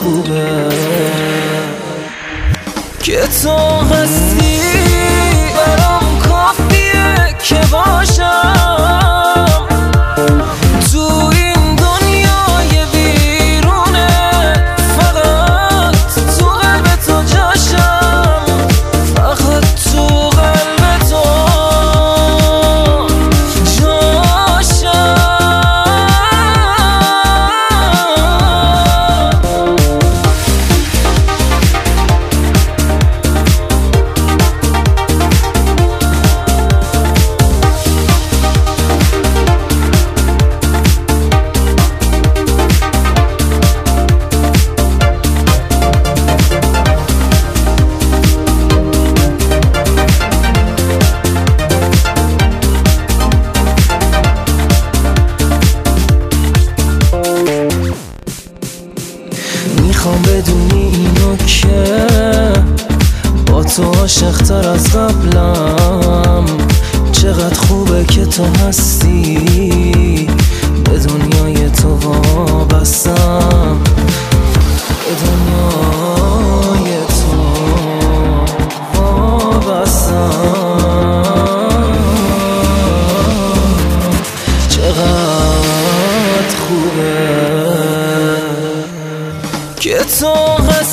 خوبه که تو هستی برام کافیه که باشم تو این دنیای بیرونه فقط تو قلب تو جاشم فقط تو قلب تو میخوام بدونی اینو که با تو عاشق‌تر از قبلم چقدر خوبه که تو هستی به دنیای تو وابستم به دنیای تو وابستم چقدر خوبه که تو هستی